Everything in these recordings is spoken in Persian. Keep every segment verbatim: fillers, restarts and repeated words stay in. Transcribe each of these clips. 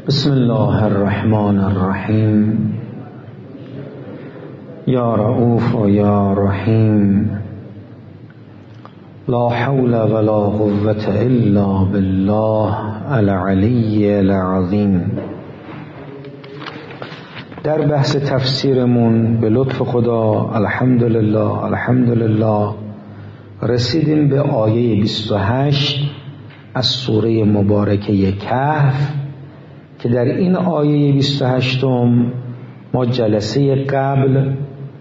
بسم الله الرحمن الرحیم. یا رؤوف و یا رحیم. لا حول ولا قوة الا بالله العلی العظیم. در بحث تفسیرمون به لطف خدا الحمدلله الحمدلله رسیدیم به آیه بیست و هشت از سوره مبارکه کهف که در این آیه بیست و هشت ما جلسه قبل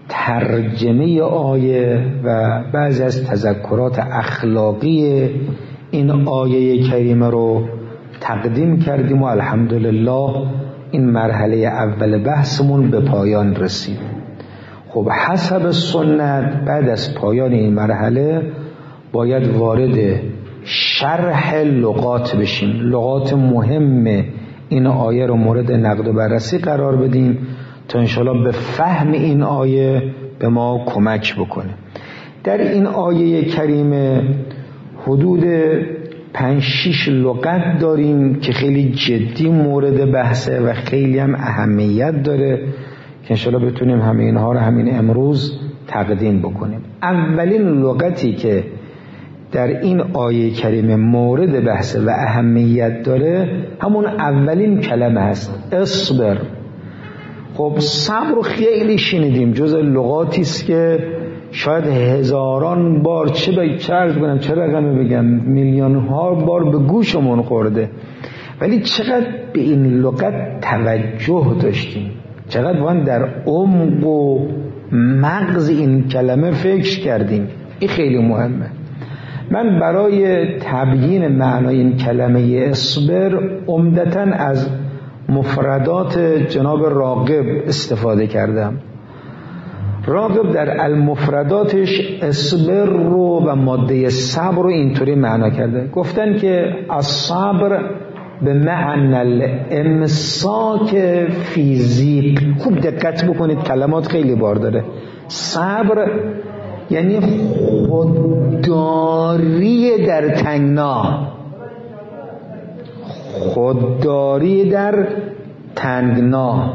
ترجمه آیه و بعضی از تذکرات اخلاقی این آیه کریمه رو تقدیم کردیم و الحمدلله این مرحله اول بحثمون به پایان رسید. خب حسب سنت بعد از پایان این مرحله باید وارد شرح لغات بشیم. لغات مهم این آیه رو مورد نقد و بررسی قرار بدیم تا انشاءالله به فهم این آیه به ما کمک بکنه. در این آیه کریمه حدود پنج شیش لغت داریم که خیلی جدی مورد بحثه و خیلی هم اهمیت داره که انشاءالله بتونیم همه اینها رو همین امروز تقدیم بکنیم. اولین لغتی که در این آیه کریمه مورد بحث و اهمیت داره همون اولین کلمه هست، اصبر. خب صبر رو خیلی شنیدیم، جز لغاتی است که شاید هزاران بار چه به چه عرض کنم چه رقمی بگم میلیون ها بار به گوشمون خورده، ولی چقدر به این لغت توجه داشتیم، چقدر باید در عمق و مغز این کلمه فکر کردیم. این خیلی مهمه. من برای تبیین معنای این کلمه اصبر عمدتاً از مفردات جناب راغب استفاده کردم. راغب در المفرداتش اصبر رو و ماده صبر رو اینطوری معنا کرده، گفتن که الصبر به معنی الامساک فیزیک. خوب دقت بکنید، کلمات خیلی بار داره. صبر یعنی خودداری در تنگنا، خودداری در تنگنا.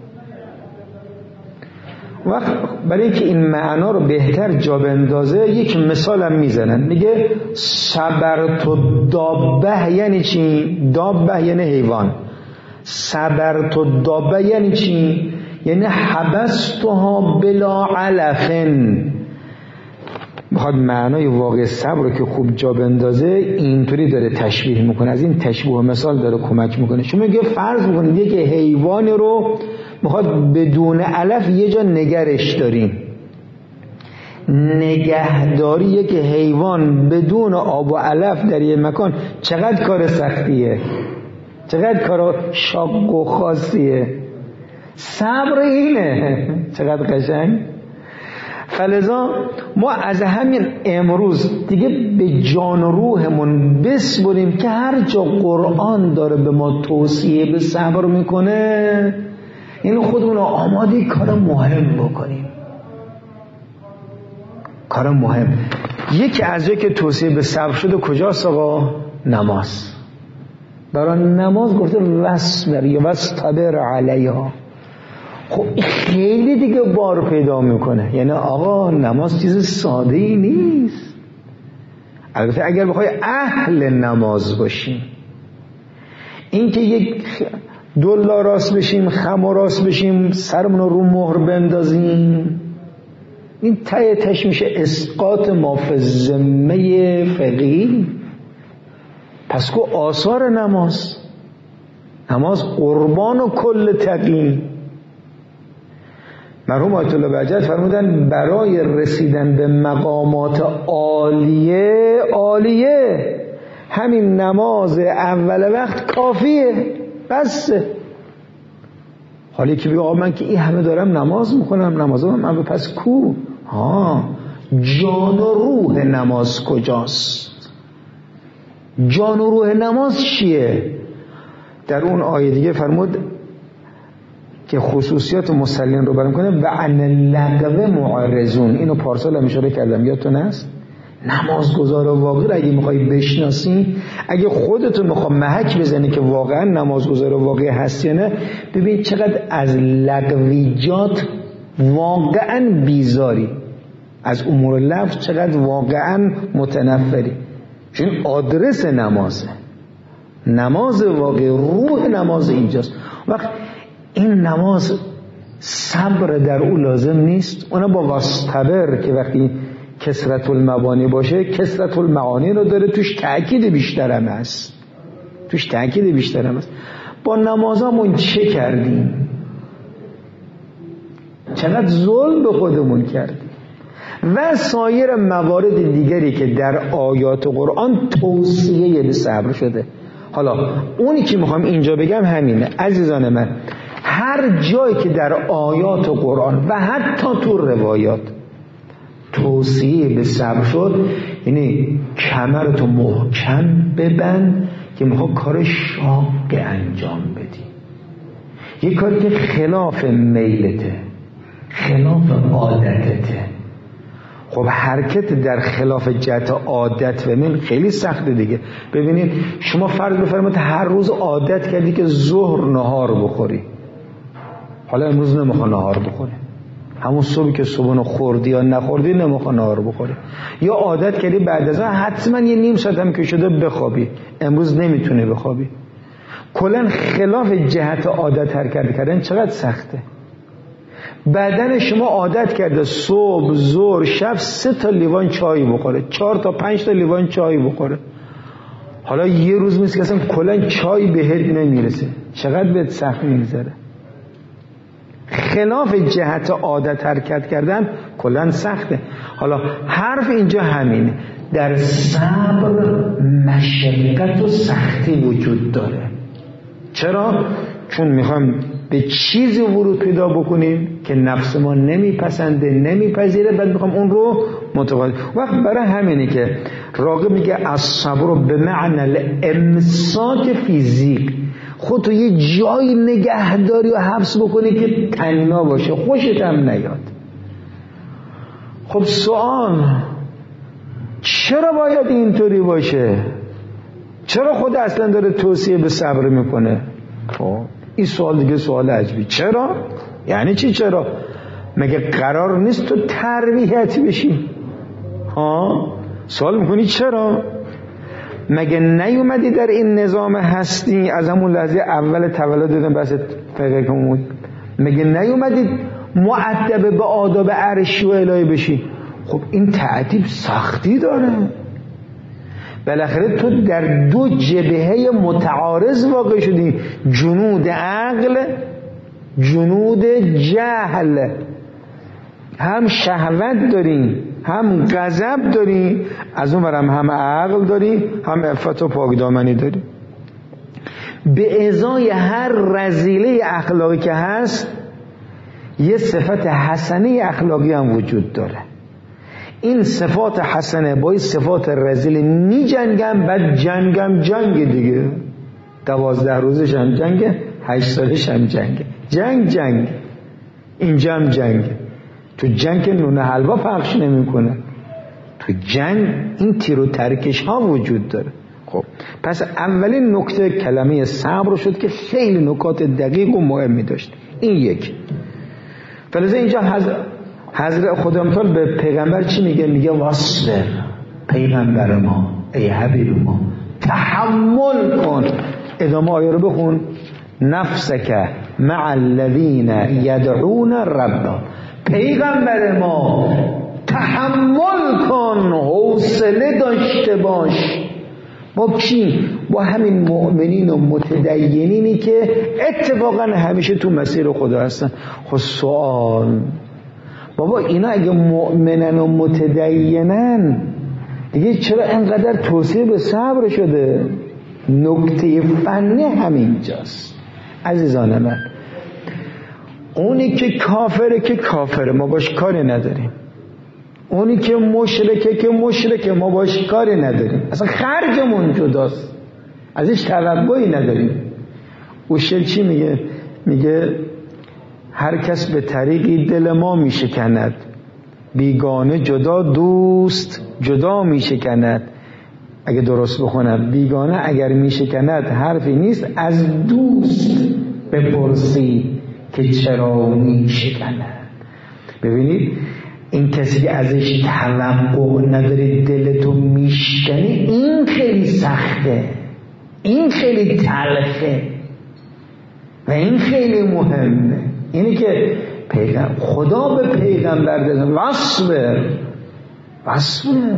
وقت برای اینکه این معنا رو بهتر جا بندازه یک مثال هم میزنن، میگه صبرت الدابه یعنی چی؟ دابه یعنی حیوان. صبرت الدابه یعنی چی؟ یعنی حبستها بلا علفن. میخواد معنای واقع صبر رو که خوب جا بندازه اینطوری داره تشبیه میکنه، از این تشبیه و مثال داره کمک میکنه. شما میگه فرض بکنید یک حیوانی رو میخواد بدون علف یه جا نگرش داریم. نگهداری یک حیوان بدون آب و علف در یه مکان چقدر کار سختیه، چقدر کار شاق و خاصیه. صبر اینه. چقدر قشنگ. فلذا ما از همین امروز دیگه به جان و روحمون بسپریم که هر جا قرآن داره به ما توصیه به صبر میکنه این خودمون آماده کار مهم بکنیم. کار مهم یکی از جایی که توصیه به صبر شده کجاست آقا؟ نماز. برای نماز گفته وصبر یا وصبر علیها. خب خیلی دیگه بار پیدا میکنه، یعنی آقا نماز چیز ساده ای نیست. البته اگر بخوای اهل نماز باشیم، این که یک دلا راست بشیم خم راست بشیم سرمون رو مهر بندازیم، این ته تش میشه اسقاط ما فی الذمه فقهی. پس کو آثار نماز، نماز قربان و کل تقی. مرحوم آیت الله بهجت فرمودن برای رسیدن به مقامات عالیه عالیه همین نماز اول وقت کافیه، بس. حالی که بگه آقا من که این همه دارم نماز میکنم، نمازم من پس کو؟ ها جان و روح نماز کجاست؟ جان و روح نماز چیه؟ در اون آیه دیگه فرمود که خصوصیات مصلین رو بیان کنه و عن اللغو معرضون. اینو پارسال هم اشاره کردم، یادتون هست؟ نمازگزار واقعی رو اگه میخوای بشناسی، اگه خودتو میخوای محک بزنی که واقعا نمازگزار واقعی هستی یا نه، ببین چقدر از لغویجات واقعا بیزاری، از امور لفظ چقدر واقعا متنفری. چون آدرس نمازه، نماز واقعی، روح نماز اینجاست. وقت این نماز صبر در او لازم نیست. اونا با واستبر که وقتی کثرت المبانی باشه کثرت المعانی رو داره، توش تأکید بیشتر هم هست، توش تأکید بیشتر هم هست. با نمازامون چه کردیم؟ چقدر ظلم به خودمون کردیم. و سایر موارد دیگری که در آیات قرآن توصیه به صبر شده. حالا اونی که میخوام اینجا بگم همینه عزیزان من، هر جایی که در آیات قرآن و حتی تو روایات توصیه به صبر شد، یعنی کمرتو محکم ببند که میخوای کار شاق انجام بدی، یه کاری که خلاف میلته، خلاف عادتته. خب حرکت در خلاف جهت عادت و میل خیلی سخته دیگه. ببینید شما فرض بفرمایید هر روز عادت کردی که ظهر نهار بخوری، حالا امروز نمیخوای نهار بخوری، همون صبحی که صبحانه خوردی یا نخوردی نمیخوای نهار بخوری. یا عادت کردی بعد از اون حتما یه نیم ساعت هم که شده بخوابی، امروز نمیتونی بخوابی. کلا خلاف جهت عادت حرکت کردن چقدر سخته. بدن شما عادت کرده صبح، ظهر، شب سه تا لیوان چای بخوره، چهار تا پنج تا لیوان چای بخوره. حالا یه روز نیست که اصلا کلا چای بهت نمیرسه، چقدر بهت سخت میگذره. خلاف جهت عادت حرکت کردن کلا سخته. حالا حرف اینجا همینه، در صبر مشقت و سختی وجود داره. چرا؟ چون میخوام به چیزی ورود پیدا بکنیم که نفس ما نمیپسنده، نمیپذیره، بعد میخوام اون رو متقاعد. وقت برای همینه که راغب میگه الصبر به معنی الامساک فیزیک، خودتو یه جایی نگهداری و حبس بکنی که تنها باشه، خوشت هم نیاد. خب سوال، چرا باید اینطوری باشه؟ چرا خود اصلا داره توصیه به صبر میکنه؟ خب این سوال دیگه سوال عجیبی. چرا؟ یعنی چی چرا؟ مگه قرار نیست تو تربیت بشی؟ ها؟ سوال میکنی چرا؟ مگه نیومدی در این نظام هستی از همون لحظه اول تولد دادن بس فقه کمون، مگه نیومدی مؤدب به آداب عرشی و الهی بشی؟ خب این تعدیب سختی داره. بالاخره تو در دو جبهه متعارض واقع شدی، جنود عقل، جنود جهل. هم شهوت داری، هم غضب داری، از اون برم هم عقل داری، هم عفت و پاکدامنی داری. به ازای هر رذیله اخلاقی که هست یه صفت حسنه اخلاقی هم وجود داره. این صفات حسنه با این صفات رذیله می جنگم، بعد جنگم جنگ دیگه، دوازده روزش هم جنگه، هشت سالش هم جنگه، جنگ جنگ، اینجا هم جنگه. تو جنگ نون حلوا پخش نمی کنه، تو جنگ این تیر و ترکش ها وجود داره. خب پس اولین نکته کلمه صبر شد که خیلی نکات دقیق و مهمی داشت. این یک. فلذا اینجا حضرت حضرت خدا متعال به پیغمبر چی میگه؟ میگه واصبر، پیغمبر ما، ای حبیب ما، تحمل کن. ادامه آیه رو بخون، نفسک مع الذین یدعون ربهم، پیغمبر ما تحمل کن، حوصله داشته باش. با کی؟ با همین مؤمنین و متدینینی که اتفاقا همیشه تو مسیر خدا هستن. خب سوال، بابا اینا اگه مؤمنن و متدینن دیگه چرا انقدر توصیه به صبر شده؟ نکته فنی همینجاست عزیزان من. اونی که کافره که کافره، ما باش کاری نداریم. اونی که مشرکه که مشرکه، ما باش کاری نداریم، اصلا خرجمون جداست، ازش توقعی نداریم. اوشل چی میگه؟ میگه هر کس به طریقی دل ما میشکند، بیگانه جدا دوست جدا می شکند. اگه درست بخونم بیگانه اگر می شکند حرفی نیست، از دوست بپرسی که چرا می شکند. ببینید این کسی که ازش توقع نداری دلتو میشکنه، این خیلی سخته، این خیلی تلخه و این خیلی مهمه. اینی که پیغمبر خدا به پیغمبر داده واصبر واصبر،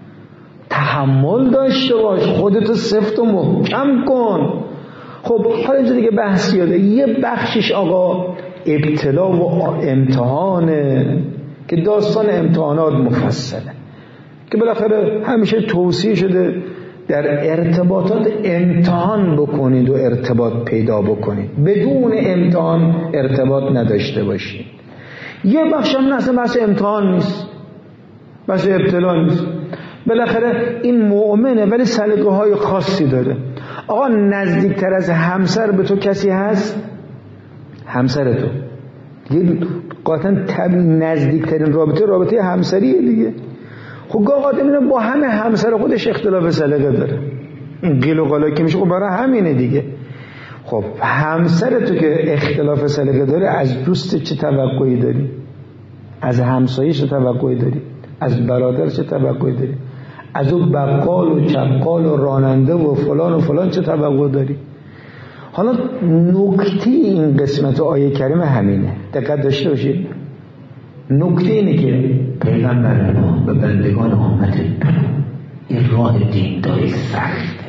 تحمل داشته باش، خودتو سفت و محکم کن. خب حالا اینجا دیگه بحث یاده، یه بخشش آقا ابتلا و امتحانه که داستان امتحانات مفصله که بالاخره همیشه توصیه شده در ارتباطات امتحان بکنید و ارتباط پیدا بکنید، بدون امتحان ارتباط نداشته باشید. یه بخش هم اصلا بحث امتحان نیست، بحث ابتلا نیست، بالاخره این مؤمنه ولی سلیقه های خاصی داره. آقا نزدیکتر از همسر به تو کسی هست؟ همسر تو یه قاطعا طبیعی نزدیکترین رابطه رابطه همسریه دیگه. خب گاه قاطعا اینه با همه همسر خودش اختلاف سلیقه داره، این قیل و قالا که میشه خب برای همینه دیگه. خب همسر تو که اختلاف سلیقه داره، از دوست چه توقعی داری؟ از همسایه چه توقعی داری؟ از برادر چه توقعی داری؟ از اون بقال و چپقال و راننده و فلان و فلان چه توقع داری؟ حالا نکته این قسمت آیه کریمه همینه، دقت داشته باشید. نکته اینه که پیغمبر ما به بندگان آمده این راه دینداری سخته،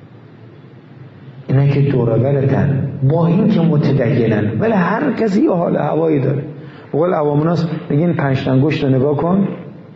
اینه که دوربرتن با این که متدینن ولی هر کسی یه حال هوایی داره. بقول عواموناست بگین پنج انگشت رو نگاه کن،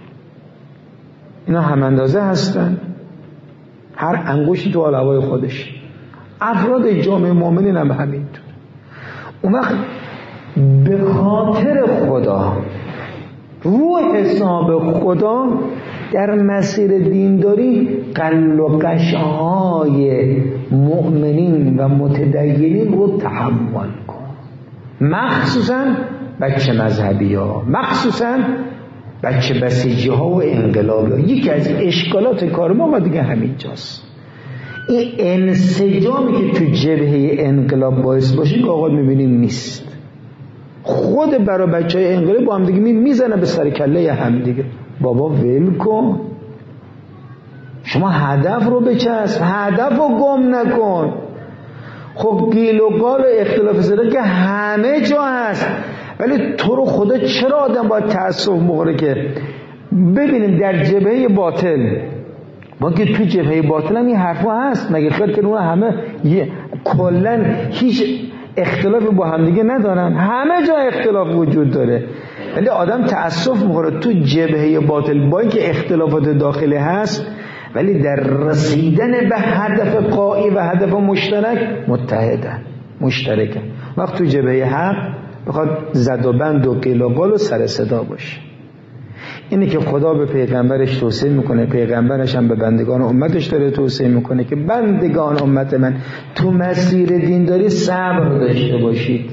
اینا هم اندازه هستن، هر انگشتی تو حال هوای خودش. افراد جامعه مؤمنین هم همینطور. اون وقت به خاطر خدا، رو حساب خدا در مسیر دینداری قل و قشهای مؤمنین و متدینین رو تحمل کن، مخصوصا بچه مذهبی ها، مخصوصا بچه بسیجی ها و انقلابی ها. یکی از اشکالات کار ما دیگه همینجاست، این انسجامی که تو جبهه انقلاب باعث باشه که آقا میبینیم نیست. خود برای بچه های انقلاب با هم دیگه میزنه به سر کله هم دیگه. بابا ول کن، شما هدف رو بچسب، هدف رو گم نکن. خب گیل و قال و اختلاف سلیقه که همه جا هست، ولی تو رو خدا چرا آدم باید تأسف بخوره که ببینیم در جبهه باطل، با که تو جبهه باطل هم این حرفا هست، مگه خیلی که اون همه کلن هیچ اختلاف با همدیگه ندارن؟ همه جا اختلاف وجود داره، ولی آدم تأسف میخوره تو جبهه باطل با اینکه اختلافات داخلی هست، ولی در رسیدن به هدف قایی و هدف مشترک متحدن، مشترکن. وقت تو جبهه حق بخواد زد و بند و قیل و قال و سر صدا باشه. اینه که خدا به پیغمبرش توصیه میکنه، پیغمبرش هم به بندگان امتش داره توصیه میکنه که بندگان امت من تو مسیر دینداری صبر داشته باشید،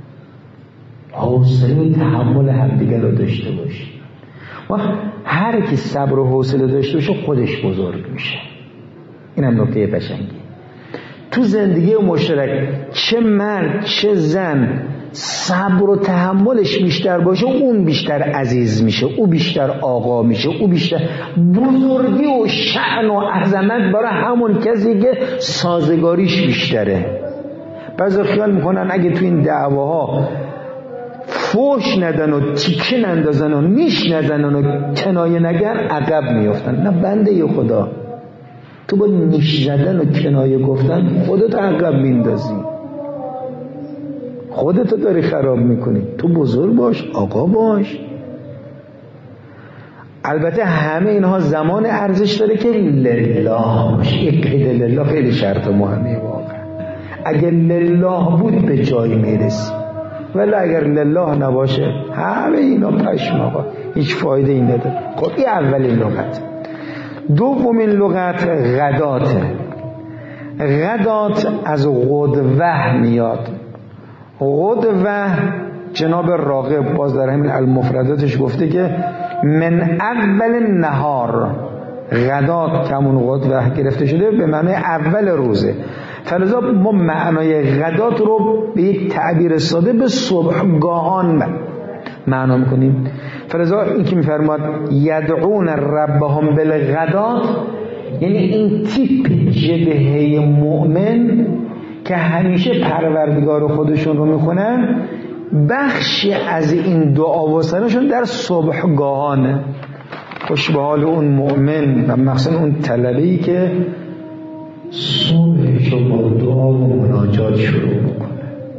حوصله و تحمل همدیگه رو داشته باشید. وقت هر کی صبر و حوصله داشته باشه خودش بزرگ میشه. اینم نکته قشنگی تو زندگی مشترک. چه مرد چه زن صبر و تحملش بیشتر باشه، اون بیشتر عزیز میشه، او بیشتر آقا میشه، او بیشتر بزرگی و شأن و عظمت برای همون کسی که سازگاریش بیشتره. بعضی خیال میکنن اگه تو این دعواها فوش ندن و تیکه نندازن و نیش نزنن و کنایه نگن عقب میافتن. نه بنده خدا، تو با نیش زدن و کنایه گفتن خودت عقب میندازی، خودتو داری خراب میکنی. تو بزرگ باش، آقا باش. البته همه اینها زمان ارزش داره که لله باشه. یک قید لله خیلی شرط مهمه واقعا. اگر لله بود به جایی میرسی، ولی اگر لله نباشه همه اینا پشم آقا، هیچ فایده این نداره. خب این اولین لغت. دومین لغت غداته. غدات از غدوه میاد. غدوه جناب راغب باز در همین المفرداتش گفته که من اول نهار، غدات که همون وقت و گرفته شده به معنی اول روزه، فلذا ما معنای غدات رو به یک تعبیر ساده به صبحگاهان معنا میکنیم. فلذا این که میفرماد یدعون ربهم بالغدات، یعنی این تیپ جبهه مؤمن که همیشه پروردگار خودشون رو میخونن، بخشی از این دعا و سنشون در صبحگاهانه. خوش به حال اون مؤمن و مخصوصا اون طلبه‌ای که صبحش رو با دعا و مناجات شروع میکنه.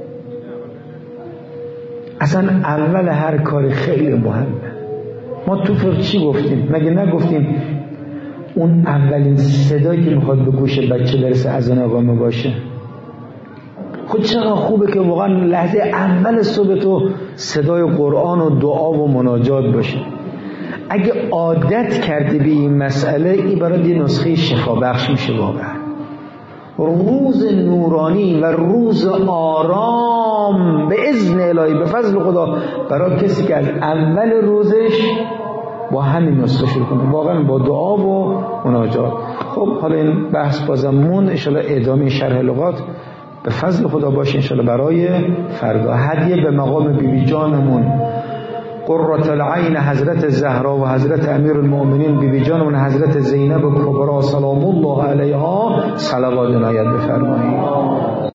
اصلا اول هر کاری خیلی مهمه. ما تو فقه چی گفتیم؟ مگه نگفتیم اون اولین صدایی که میخواد به گوش بچه برسه اذان اقامه باشه؟ خود چقدر خوبه که واقعا لحظه اول صبح تو صدای قرآن و دعا و مناجات باشه. اگه عادت کردی به این مسئله، این برای یه نسخه شفا بخش میشه واقعا. روز نورانی و روز آرام به اذن الهی، به فضل خدا، برای کسی که از اول روزش با همین نسخه شروع کنه، واقعا با دعا و مناجات. خب حالا این بحث بازم مون، انشالله ادامه شرح لغات به فضل خدا باشه انشالله برای فردا. هدیه به مقام بیبی بی جانمون قرة العین حضرت زهرا و حضرت امیر المؤمنین بیبی بی جانمون حضرت زینب کبرا سلام الله علیها صلوات عنایت بفرمایید.